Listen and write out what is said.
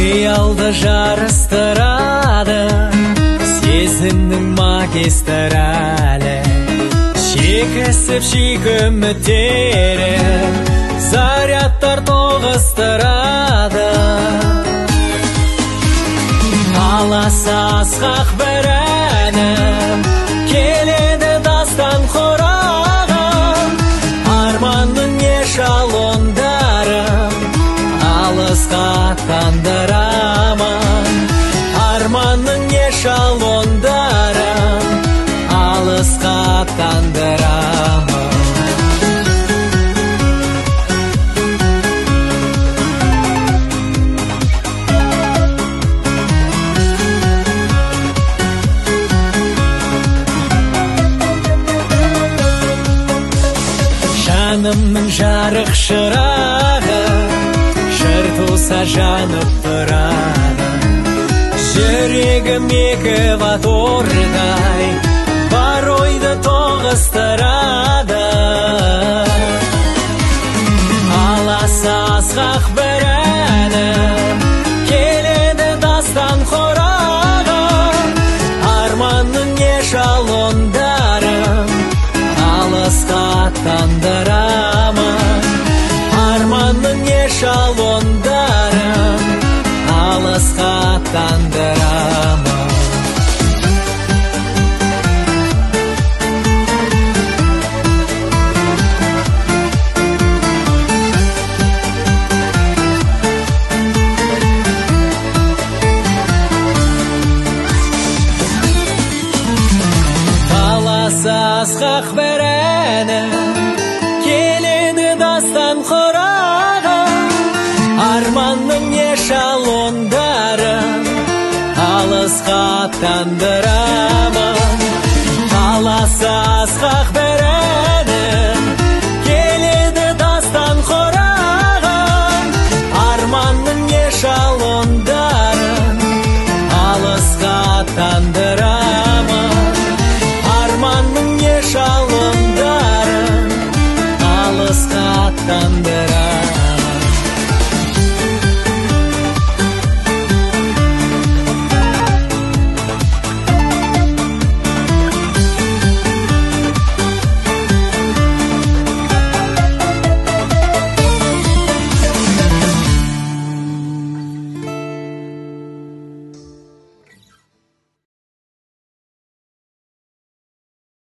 Қиялды жарыстырады сезімнің магистралі, шекісіп шикі үміттері зарядтар тоғыстырады. Аласа асқақ бір әнім келеді дастан құрағым, арманның эшелондарым алысқа аттандырамын. Арманның эшелондарым алысқа аттандырамын. Жанымның жарық шырағы жыр туса жанып тұрады. Жүрегім екі мотордай бар ойды тоғыстырады. Аласа асқақ бір әнім келеді дастан құрағым, арманның эшелондарым алысқа аттандырамын. Арманның эшелондарым алысқа аттандырамын. Аласа асқақ бір әнім келеді дастан құрағым, арманның эшелондарым алысқа аттанды.